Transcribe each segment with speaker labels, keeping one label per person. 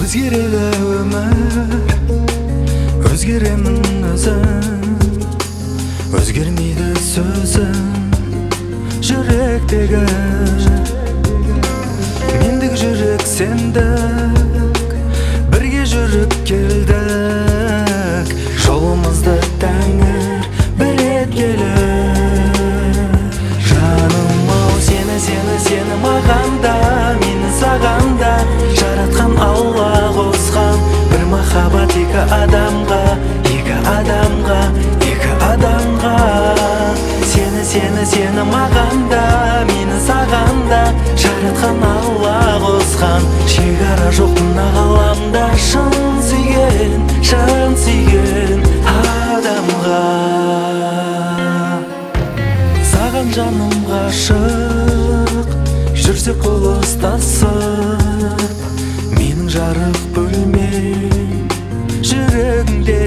Speaker 1: Өзгереді өмір, өзгеремін өзім, өзгермейді сөзім жүректегі. Мендік жүрек сендік, бірге жүріп келдік, жолымызды тәңір бір еткелі. Жаным ау, сені мағанда, мені сағанда жаратқан Алла қосқан бір махаббат екі адамға, екі адамға, екі адамға. Сені мағанда, мені сағанда жаратқан Алла қосқан шекара жоқ мына ғаламда шын сүйген адамға. Саған жаным ғашық, жүрсек қол ұстасып, менің жарық бөлмем жүрегіңде.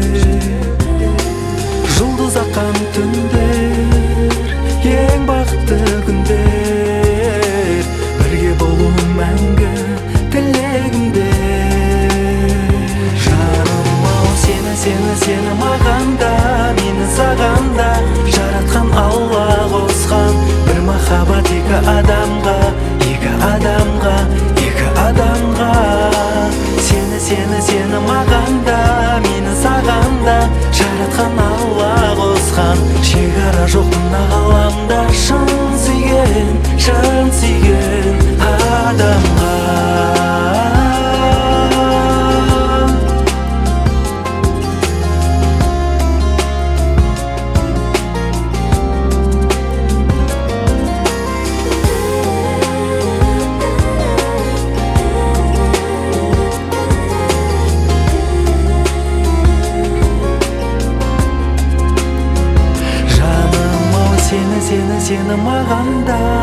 Speaker 1: Жұлдыз аққан түндер, ең бақытты күндер, бірге болу мәңгі тілегімде. Жаным ау, сені мағанда, мені сағанда жаратқан Алла қосқан бір махаббат екі адамға, екі адамға, екі адамға. Сені мағанда, мені сағанда жаратқан Алла қосқан шекара жоқ мына ғаламда шын сүйген адамға. Сені мағанда,